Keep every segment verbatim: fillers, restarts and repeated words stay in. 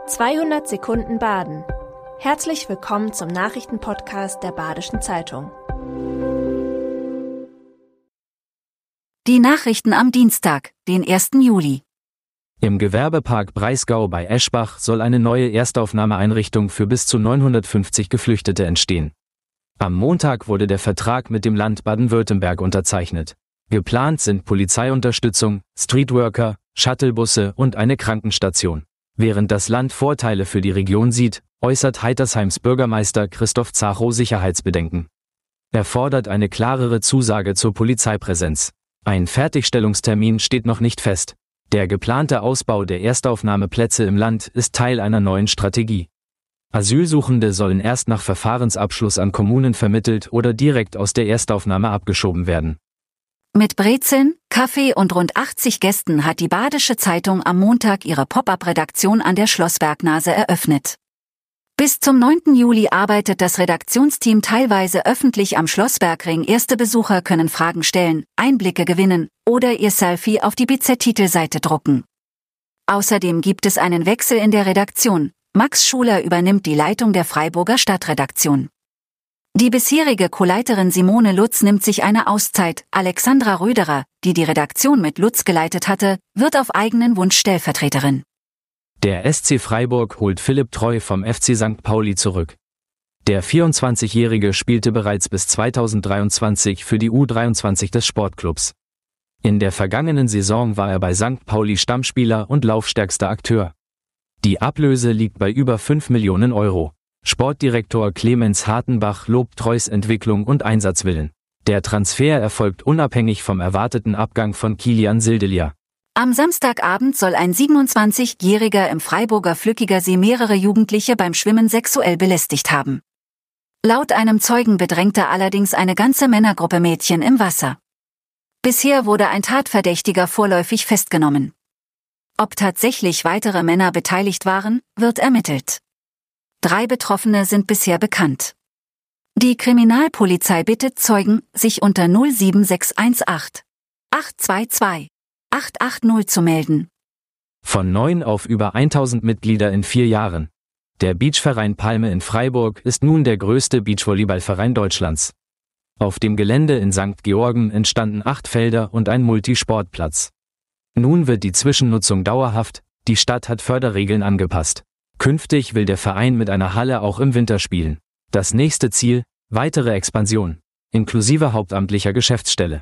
zweihundert Sekunden Baden. Herzlich willkommen zum Nachrichtenpodcast der Badischen Zeitung. Die Nachrichten am Dienstag, den ersten Juli. Im Gewerbepark Breisgau bei Eschbach soll eine neue Erstaufnahmeeinrichtung für bis zu neunhundertfünfzig Geflüchtete entstehen. Am Montag wurde der Vertrag mit dem Land Baden-Württemberg unterzeichnet. Geplant sind Polizeiunterstützung, Streetworker, Shuttlebusse und eine Krankenstation. Während das Land Vorteile für die Region sieht, äußert Heitersheims Bürgermeister Christoph Zachow Sicherheitsbedenken. Er fordert eine klarere Zusage zur Polizeipräsenz. Ein Fertigstellungstermin steht noch nicht fest. Der geplante Ausbau der Erstaufnahmeplätze im Land ist Teil einer neuen Strategie. Asylsuchende sollen erst nach Verfahrensabschluss an Kommunen vermittelt oder direkt aus der Erstaufnahme abgeschoben werden. Mit Brezeln, Kaffee und rund achtzig Gästen hat die Badische Zeitung am Montag ihre Pop-up-Redaktion an der Schlossbergnase eröffnet. Bis zum neunten Juli arbeitet das Redaktionsteam teilweise öffentlich am Schlossbergring. Erste Besucher können Fragen stellen, Einblicke gewinnen oder ihr Selfie auf die B Z-Titelseite drucken. Außerdem gibt es einen Wechsel in der Redaktion. Max Schuler übernimmt die Leitung der Freiburger Stadtredaktion. Die bisherige Co-Leiterin Simone Lutz nimmt sich eine Auszeit. Alexandra Röderer, die die Redaktion mit Lutz geleitet hatte, wird auf eigenen Wunsch Stellvertreterin. Der S C Freiburg holt Philipp Treu vom F C Sankt Pauli zurück. Der vierundzwanzigjährige spielte bereits bis zweitausenddreiundzwanzig für die U dreiundzwanzig des Sportclubs. In der vergangenen Saison war er bei Sankt Pauli Stammspieler und laufstärkster Akteur. Die Ablöse liegt bei über fünf Millionen Euro. Sportdirektor Clemens Hartenbach lobt Treus Entwicklung und Einsatzwillen. Der Transfer erfolgt unabhängig vom erwarteten Abgang von Kilian Sildelia. Am Samstagabend soll ein siebenundzwanzigjähriger im Freiburger Flückigersee mehrere Jugendliche beim Schwimmen sexuell belästigt haben. Laut einem Zeugen bedrängte er allerdings eine ganze Männergruppe Mädchen im Wasser. Bisher wurde ein Tatverdächtiger vorläufig festgenommen. Ob tatsächlich weitere Männer beteiligt waren, wird ermittelt. Drei Betroffene sind bisher bekannt. Die Kriminalpolizei bittet Zeugen, sich unter null sieben sechs eins acht acht zwei zwei acht acht null zu melden. Von neun auf über tausend Mitglieder in vier Jahren. Der Beachverein Palme in Freiburg ist nun der größte Beachvolleyballverein Deutschlands. Auf dem Gelände in Sankt Georgen entstanden acht Felder und ein Multisportplatz. Nun wird die Zwischennutzung dauerhaft, die Stadt hat Förderregeln angepasst. Künftig will der Verein mit einer Halle auch im Winter spielen. Das nächste Ziel, weitere Expansion, inklusive hauptamtlicher Geschäftsstelle.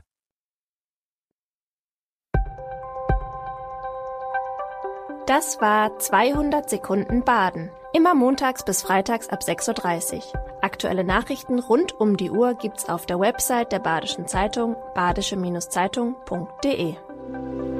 Das war zweihundert Sekunden Baden. Immer montags bis freitags ab sechs Uhr dreißig. Aktuelle Nachrichten rund um die Uhr gibt's auf der Website der Badischen Zeitung badische Zeitung punkt de.